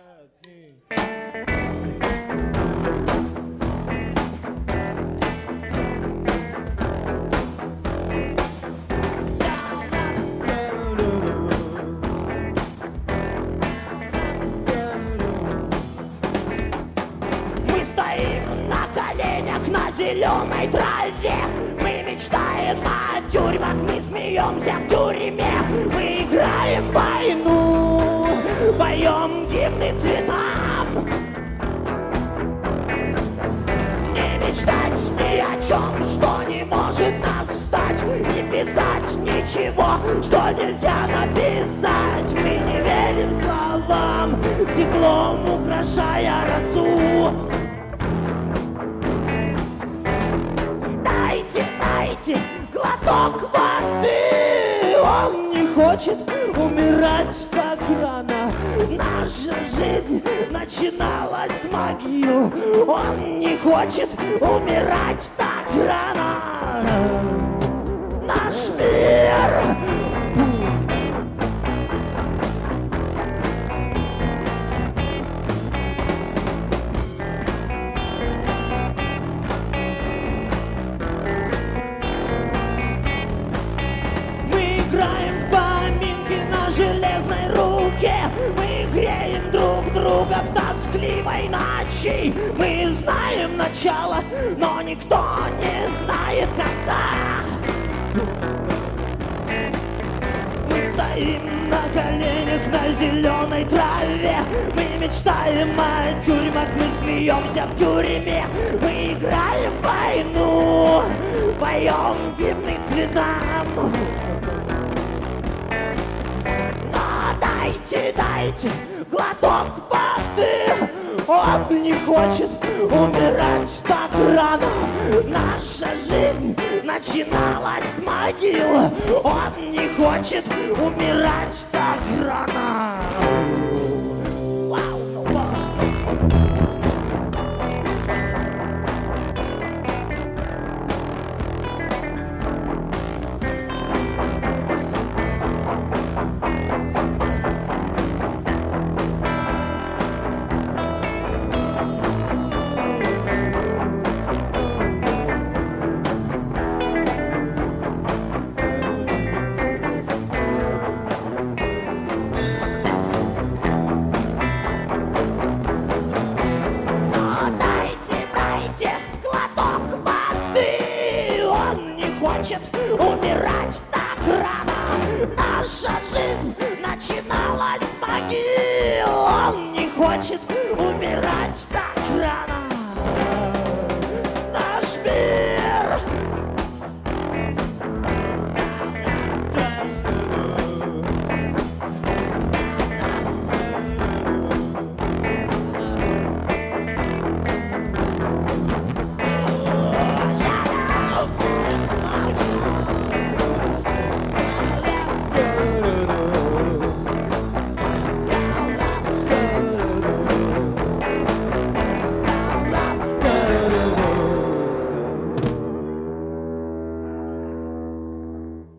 Мы стоим на коленях на зеленой траве. Мы мечтаем о тюрьмах, мы смеемся в тюрьме. Мы играем войну, поем гимны цветам. Не мечтать ни о чем, что не может нас стать. Не писать ничего, что нельзя написать. Мы не верим словам, стеклом украшая росу. Дайте глоток воды. Он не хочет умирать так рано. Наша жизнь начиналась с могил. Он не хочет умирать так рано. Наш мир. Играем поминки на железной руке. Мы греем друг друга в тоскливой ночи. Мы знаем начало, но никто не знает конца. Мы стоим на коленях на зеленой траве. Мы мечтаем о тюрьмах, мы смеемся в тюрьме. Мы играем в войну, поем гимны цветам. Дайте глоток воды. Он не хочет умирать так рано. Наша жизнь начиналась с могил. Он не хочет умирать так рано. Умирать так рано. Наша жизнь начиналась с могил. Он не хочет умирать